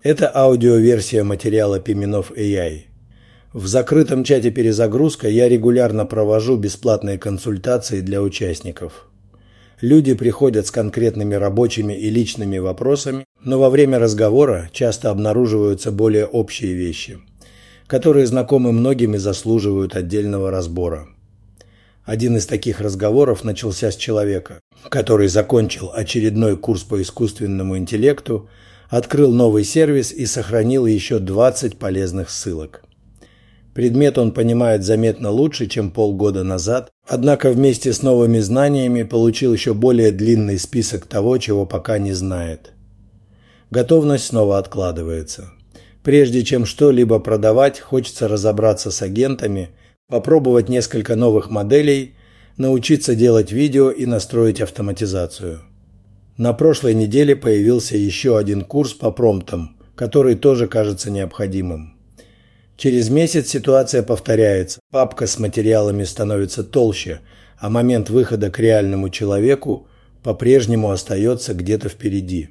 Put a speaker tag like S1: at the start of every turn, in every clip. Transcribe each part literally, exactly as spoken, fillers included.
S1: Это аудиоверсия материала Пименов эй ай. В закрытом чате «Перезагрузка» я регулярно провожу бесплатные консультации для участников. Люди приходят с конкретными рабочими и личными вопросами, но во время разговора часто обнаруживаются более общие вещи, которые знакомы многим и заслуживают отдельного разбора. Один из таких разговоров начался с человека, который закончил очередной курс по искусственному интеллекту, открыл новый сервис и сохранил еще двадцать полезных ссылок. Предмет он понимает заметно лучше, чем полгода назад, однако вместе с новыми знаниями получил еще более длинный список того, чего пока не знает. Готовность снова откладывается. Прежде чем что-либо продавать, хочется разобраться с агентами, попробовать несколько новых моделей, научиться делать видео и настроить автоматизацию. На прошлой неделе появился еще один курс по промптам, который тоже кажется необходимым. Через месяц ситуация повторяется, папка с материалами становится толще, а момент выхода к реальному человеку по-прежнему остается где-то впереди.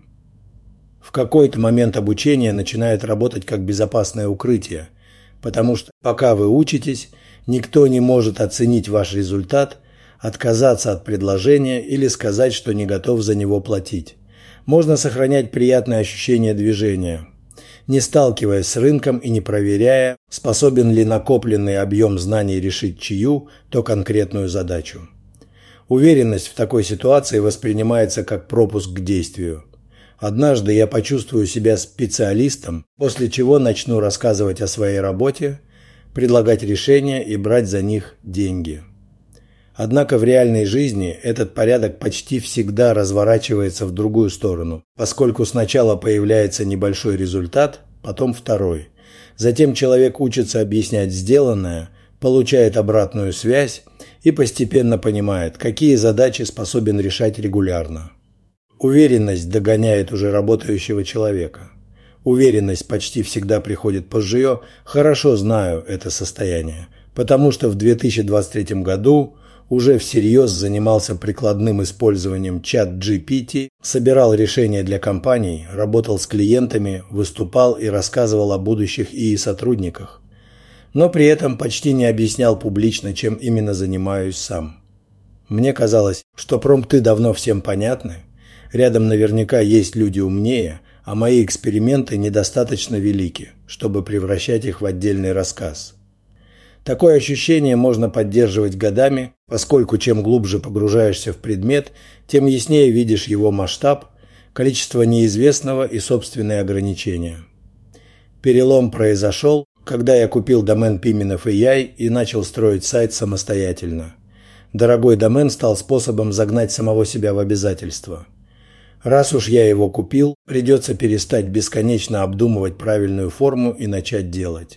S1: В какой-то момент обучение начинает работать как безопасное укрытие, потому что пока вы учитесь, никто не может оценить ваш результат, отказаться от предложения или сказать, что не готов за него платить. Можно сохранять приятное ощущение движения, не сталкиваясь с рынком и не проверяя, способен ли накопленный объем знаний решить чью, то конкретную задачу. Уверенность в такой ситуации воспринимается как пропуск к действию. Однажды я почувствую себя специалистом, после чего начну рассказывать о своей работе, предлагать решения и брать за них деньги. Однако в реальной жизни этот порядок почти всегда разворачивается в другую сторону, поскольку сначала появляется небольшой результат, потом второй. Затем человек учится объяснять сделанное, получает обратную связь и постепенно понимает, какие задачи способен решать регулярно. Уверенность догоняет уже работающего человека. Уверенность почти всегда приходит позже. Хорошо знаю это состояние, потому что в две тысячи двадцать третьем году уже всерьез занимался прикладным использованием чат джи пи ти, собирал решения для компаний, работал с клиентами, выступал и рассказывал о будущих ИИ сотрудниках, но при этом почти не объяснял публично, чем именно занимаюсь сам. Мне казалось, что промпты давно всем понятны, рядом наверняка есть люди умнее, а мои эксперименты недостаточно велики, чтобы превращать их в отдельный рассказ. Такое ощущение можно поддерживать годами, поскольку чем глубже погружаешься в предмет, тем яснее видишь его масштаб, количество неизвестного и собственные ограничения. Перелом произошел, когда я купил домен Пименов эй ай и начал строить сайт самостоятельно. Дорогой домен стал способом загнать самого себя в обязательства. Раз уж я его купил, придется перестать бесконечно обдумывать правильную форму и начать делать.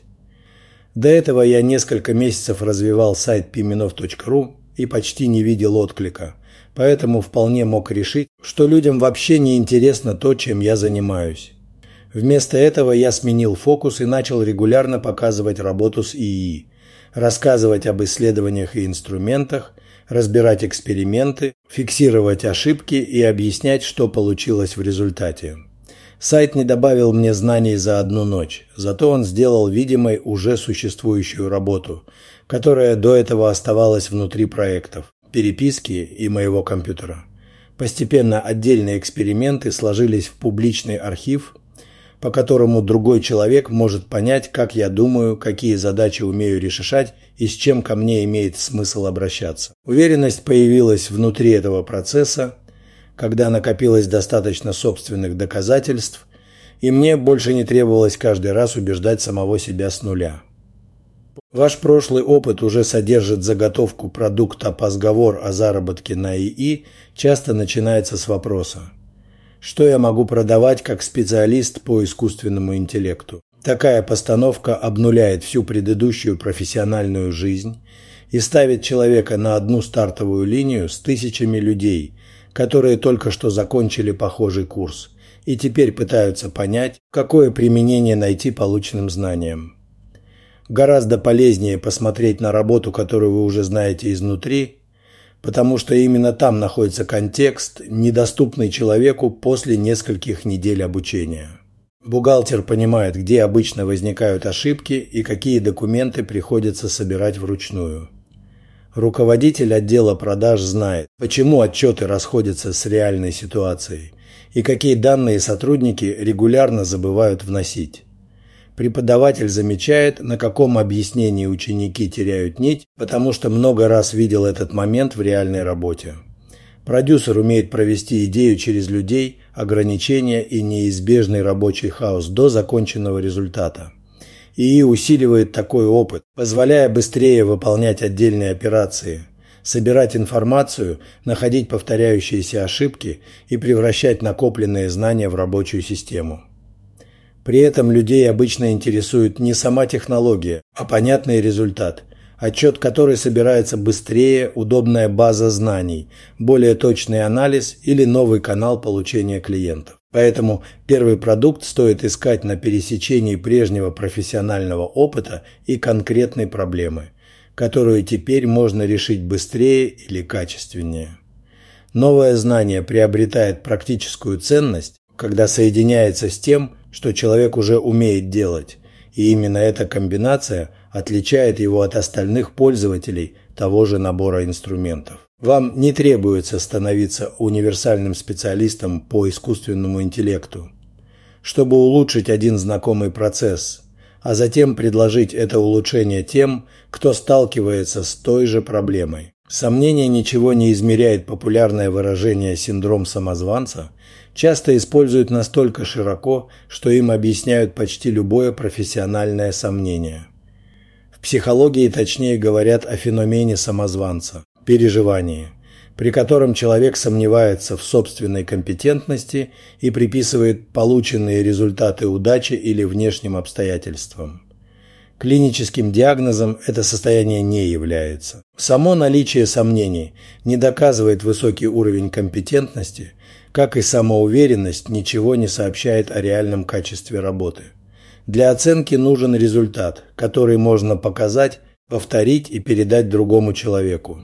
S1: До этого я несколько месяцев развивал сайт пименов точка ру и почти не видел отклика, поэтому вполне мог решить, что людям вообще не интересно то, чем я занимаюсь. Вместо этого я сменил фокус и начал регулярно показывать работу с ИИ, рассказывать об исследованиях и инструментах, разбирать эксперименты, фиксировать ошибки и объяснять, что получилось в результате. Сайт не добавил мне знаний за одну ночь, зато он сделал видимой уже существующую работу, которая до этого оставалась внутри проектов, переписки и моего компьютера. Постепенно отдельные эксперименты сложились в публичный архив, по которому другой человек может понять, как я думаю, какие задачи умею решать и с чем ко мне имеет смысл обращаться. Уверенность появилась внутри этого процесса, когда накопилось достаточно собственных доказательств, и мне больше не требовалось каждый раз убеждать самого себя с нуля. Ваш прошлый опыт уже содержит заготовку продукта. Разговор о заработке на ИИ часто начинается с вопроса: что я могу продавать как специалист по искусственному интеллекту? Такая постановка обнуляет всю предыдущую профессиональную жизнь и ставит человека на одну стартовую линию с тысячами людей, которые только что закончили похожий курс и теперь пытаются понять, какое применение найти полученным знаниям. Гораздо полезнее посмотреть на работу, которую вы уже знаете изнутри, потому что именно там находится контекст, недоступный человеку после нескольких недель обучения. Бухгалтер понимает, где обычно возникают ошибки и какие документы приходится собирать вручную. Руководитель отдела продаж знает, почему отчеты расходятся с реальной ситуацией и какие данные сотрудники регулярно забывают вносить. Преподаватель замечает, на каком объяснении ученики теряют нить, потому что много раз видел этот момент в реальной работе. Продюсер умеет провести идею через людей, ограничения и неизбежный рабочий хаос до законченного результата. ИИ усиливает такой опыт, позволяя быстрее выполнять отдельные операции, собирать информацию, находить повторяющиеся ошибки и превращать накопленные знания в рабочую систему. При этом людей обычно интересует не сама технология, а понятный результат, отчет, который собирается быстрее, удобная база знаний, более точный анализ или новый канал получения клиентов. Поэтому первый продукт стоит искать на пересечении прежнего профессионального опыта и конкретной проблемы, которую теперь можно решить быстрее или качественнее. Новое знание приобретает практическую ценность, когда соединяется с тем, что человек уже умеет делать, и именно эта комбинация отличает его от остальных пользователей того же набора инструментов. Вам не требуется становиться универсальным специалистом по искусственному интеллекту, чтобы улучшить один знакомый процесс, а затем предложить это улучшение тем, кто сталкивается с той же проблемой. Сомнение ничего не измеряет популярное выражение «синдром самозванца», часто используют настолько широко, что им объясняют почти любое профессиональное сомнение. В психологии точнее говорят о феномене самозванца – переживании, при котором человек сомневается в собственной компетентности и приписывает полученные результаты удачи или внешним обстоятельствам. Клиническим диагнозом это состояние не является. Само наличие сомнений не доказывает высокий уровень компетентности, как и самоуверенность ничего не сообщает о реальном качестве работы. Для оценки нужен результат, который можно показать, повторить и передать другому человеку.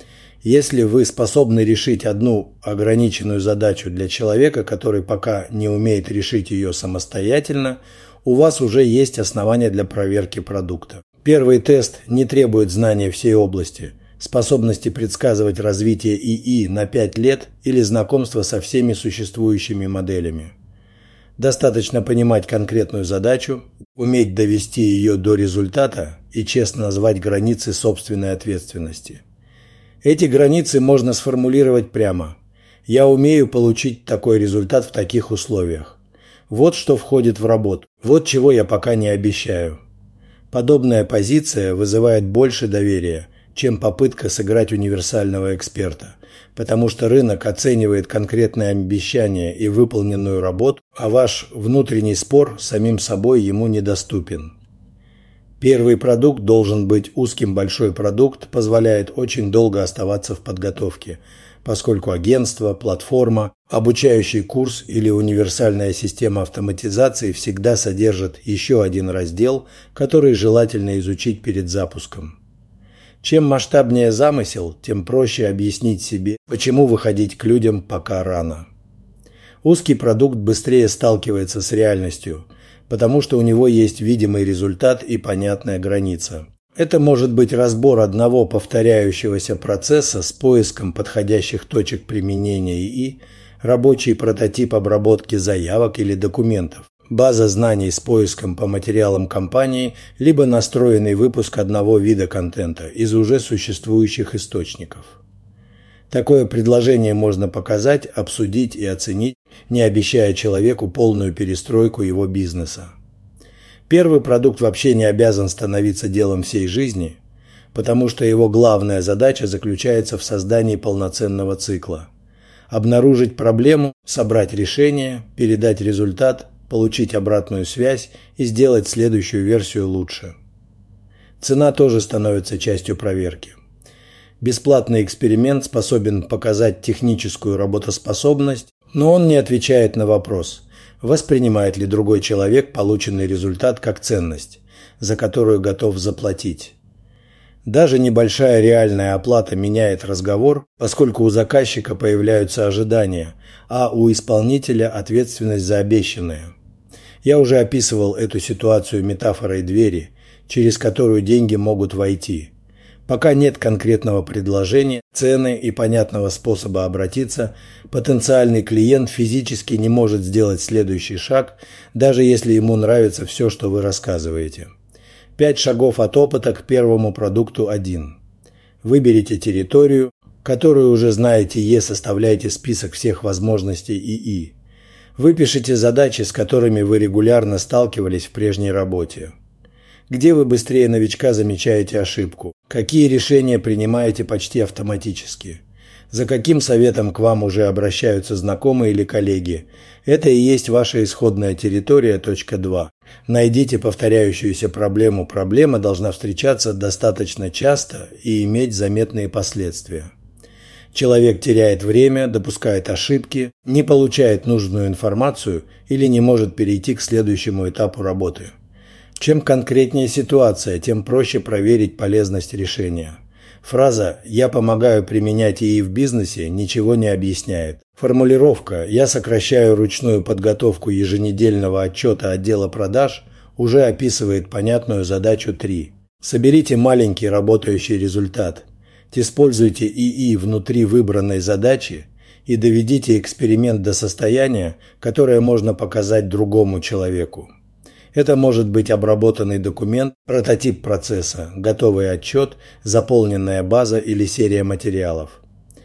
S1: Если вы способны решить одну ограниченную задачу для человека, который пока не умеет решить ее самостоятельно, у вас уже есть основания для проверки продукта. Первый тест не требует знания всей области, способности предсказывать развитие ИИ на пять лет или знакомства со всеми существующими моделями. Достаточно понимать конкретную задачу, уметь довести ее до результата и честно назвать границы собственной ответственности. Эти границы можно сформулировать прямо. Я умею получить такой результат в таких условиях. Вот что входит в работу. Вот чего я пока не обещаю. Подобная позиция вызывает больше доверия, чем попытка сыграть универсального эксперта, потому что рынок оценивает конкретные обещания и выполненную работу, а ваш внутренний спор с самим собой ему недоступен. Первый продукт должен быть узким. Большой продукт позволяет очень долго оставаться в подготовке, поскольку агентство, платформа, обучающий курс или универсальная система автоматизации всегда содержат еще один раздел, который желательно изучить перед запуском. Чем масштабнее замысел, тем проще объяснить себе, почему выходить к людям пока рано. Узкий продукт быстрее сталкивается с реальностью, потому что у него есть видимый результат и понятная граница. Это может быть разбор одного повторяющегося процесса с поиском подходящих точек применения ИИ, рабочий прототип обработки заявок или документов, база знаний с поиском по материалам компании, либо настроенный выпуск одного вида контента из уже существующих источников. Такое предложение можно показать, обсудить и оценить, не обещая человеку полную перестройку его бизнеса. Первый продукт вообще не обязан становиться делом всей жизни, потому что его главная задача заключается в создании полноценного цикла. Обнаружить проблему, собрать решение, передать результат, получить обратную связь и сделать следующую версию лучше. Цена тоже становится частью проверки. Бесплатный эксперимент способен показать техническую работоспособность, но он не отвечает на вопрос, воспринимает ли другой человек полученный результат как ценность, за которую готов заплатить. Даже небольшая реальная оплата меняет разговор, поскольку у заказчика появляются ожидания, а у исполнителя ответственность за обещанное. Я уже описывал эту ситуацию метафорой двери, через которую деньги могут войти. Пока нет конкретного предложения, цены и понятного способа обратиться, потенциальный клиент физически не может сделать следующий шаг, даже если ему нравится все, что вы рассказываете. Пять шагов от опыта к первому продукту один. Выберите территорию, которую уже знаете Е, составляйте список всех возможностей ИИ. Выпишите задачи, с которыми вы регулярно сталкивались в прежней работе. Где вы быстрее новичка замечаете ошибку? Какие решения принимаете почти автоматически? За каким советом к вам уже обращаются знакомые или коллеги? Это и есть ваша исходная территория, точка два. Найдите повторяющуюся проблему. Проблема должна встречаться достаточно часто и иметь заметные последствия. Человек теряет время, допускает ошибки, не получает нужную информацию или не может перейти к следующему этапу работы. Чем конкретнее ситуация, тем проще проверить полезность решения. Фраза «я помогаю применять ИИ в бизнесе» ничего не объясняет. Формулировка «я сокращаю ручную подготовку еженедельного отчета отдела продаж» уже описывает понятную задачу три. Соберите маленький работающий результат. Используйте ИИ внутри выбранной задачи и доведите эксперимент до состояния, которое можно показать другому человеку. Это может быть обработанный документ, прототип процесса, готовый отчет, заполненная база или серия материалов.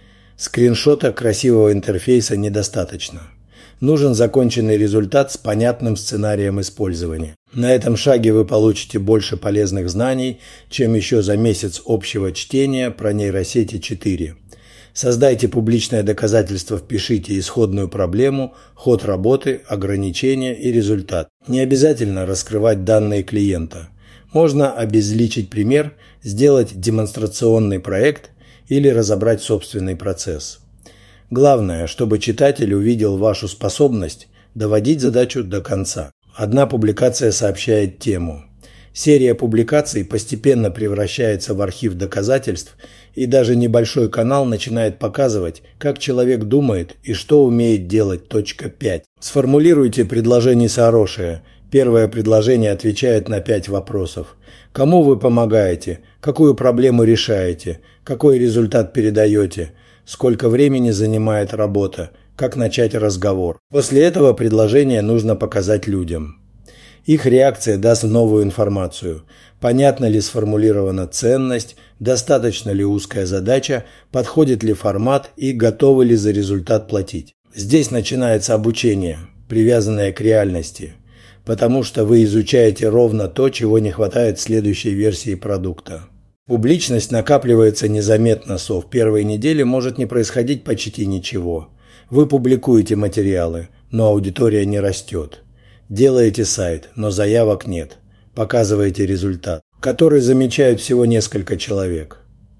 S1: Скриншота красивого интерфейса недостаточно. Нужен законченный результат с понятным сценарием использования. На этом шаге вы получите больше полезных знаний, чем еще за месяц общего чтения про нейросети четыре. Создайте публичное доказательство, впишите исходную проблему, ход работы, ограничения и результат. Не обязательно раскрывать данные клиента. Можно обезличить пример, сделать демонстрационный проект или разобрать собственный процесс. Главное, чтобы читатель увидел вашу способность доводить задачу до конца. Одна публикация сообщает тему. Серия публикаций постепенно превращается в архив доказательств, и даже небольшой канал начинает показывать, как человек думает и что умеет делать. Точка пять. Сформулируйте предложение хорошее. Первое предложение отвечает на пять вопросов. Кому вы помогаете? Какую проблему решаете? Какой результат передаете? Сколько времени занимает работа? Как начать разговор? После этого предложение нужно показать людям. Их реакция даст новую информацию. Понятно ли сформулирована ценность, достаточно ли узкая задача, подходит ли формат и готовы ли за результат платить. Здесь начинается обучение, привязанное к реальности, потому что вы изучаете ровно то, чего не хватает в следующей версии продукта. Публичность накапливается незаметно, со в первой неделе может не происходить почти ничего. Вы публикуете материалы, но аудитория не растет. Делаете сайт, но заявок нет. Показываете результат, который замечают всего несколько человек.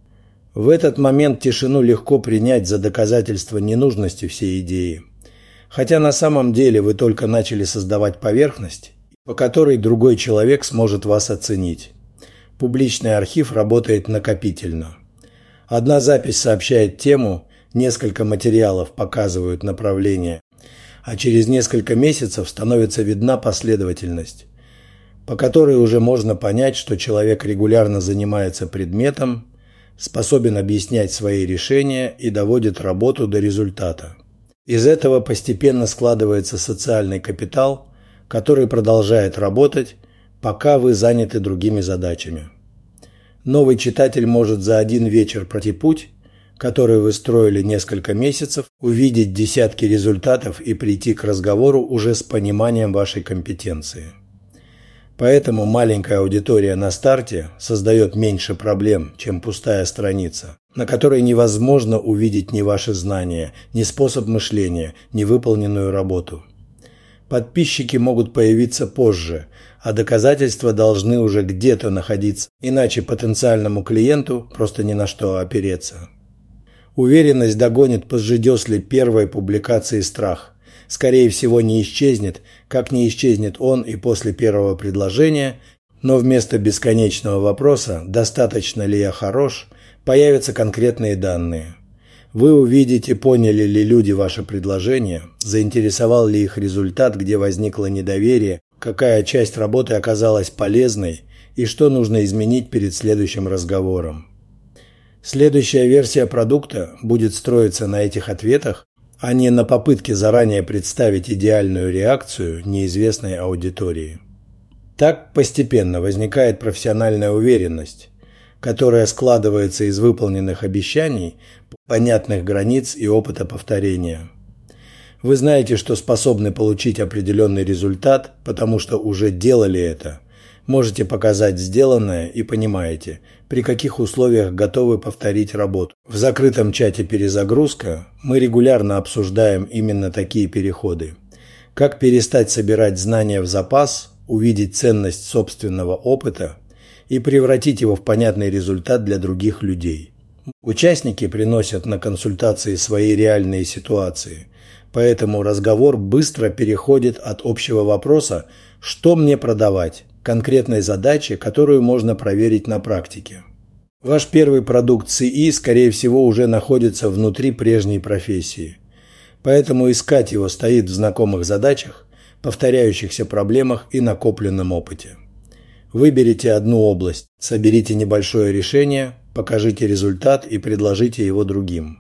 S1: В этот момент тишину легко принять за доказательство ненужности всей идеи. Хотя на самом деле вы только начали создавать поверхность, по которой другой человек сможет вас оценить. Публичный архив работает накопительно. Одна запись сообщает тему, несколько материалов показывают направление, а через несколько месяцев становится видна последовательность, по которой уже можно понять, что человек регулярно занимается предметом, способен объяснять свои решения и доводит работу до результата. Из этого постепенно складывается социальный капитал, который продолжает работать, пока вы заняты другими задачами. Новый читатель может за один вечер пройти путь, который вы строили несколько месяцев, увидеть десятки результатов и прийти к разговору уже с пониманием вашей компетенции. Поэтому маленькая аудитория на старте создает меньше проблем, чем пустая страница, на которой невозможно увидеть ни ваши знания, ни способ мышления, ни выполненную работу. Подписчики могут появиться позже, а доказательства должны уже где-то находиться, иначе потенциальному клиенту просто ни на что опереться. Уверенность догонит позже дёсли первой публикации страх. Скорее всего, не исчезнет, как не исчезнет он и после первого предложения, но вместо бесконечного вопроса «достаточно ли я хорош?» появятся конкретные данные. Вы увидите, поняли ли люди ваше предложение, заинтересовал ли их результат, где возникло недоверие, какая часть работы оказалась полезной и что нужно изменить перед следующим разговором. Следующая версия продукта будет строиться на этих ответах, а не на попытке заранее представить идеальную реакцию неизвестной аудитории. Так постепенно возникает профессиональная уверенность, которая складывается из выполненных обещаний, понятных границ и опыта повторения. Вы знаете, что способны получить определенный результат, потому что уже делали это. Можете показать сделанное и понимаете, при каких условиях готовы повторить работу. В закрытом чате «Перезагрузка» мы регулярно обсуждаем именно такие переходы. Как перестать собирать знания в запас, увидеть ценность собственного опыта и превратить его в понятный результат для других людей. Участники приносят на консультации свои реальные ситуации, поэтому разговор быстро переходит от общего вопроса «что мне продавать?» к конкретной задаче, которую можно проверить на практике. Ваш первый продукт си и, скорее всего, уже находится внутри прежней профессии, поэтому искать его стоит в знакомых задачах, повторяющихся проблемах и накопленном опыте. Выберите одну область, соберите небольшое решение, покажите результат и предложите его другим.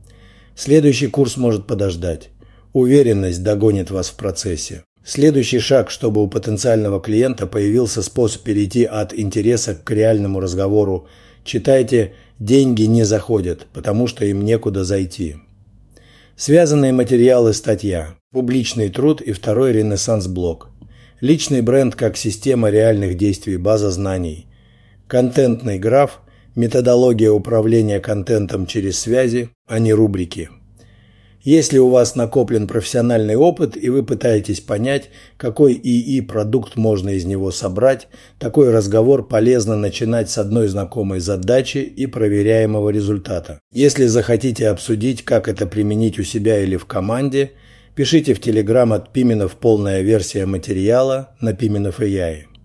S1: Следующий курс может подождать. Уверенность догонит вас в процессе. Следующий шаг, чтобы у потенциального клиента появился способ перейти от интереса к реальному разговору. Читайте «Деньги не заходят, потому что им некуда зайти». Связанные материалы, статья, публичный труд и второй ренессанс-блог. Личный бренд как система реальных действий, база знаний. Контентный граф, методология управления контентом через связи, а не рубрики. Если у вас накоплен профессиональный опыт и вы пытаетесь понять, какой ИИ-продукт можно из него собрать, такой разговор полезно начинать с одной знакомой задачи и проверяемого результата. Если захотите обсудить, как это применить у себя или в команде, пишите в Telegram от Пименов полная версия материала на Пименов эй ай.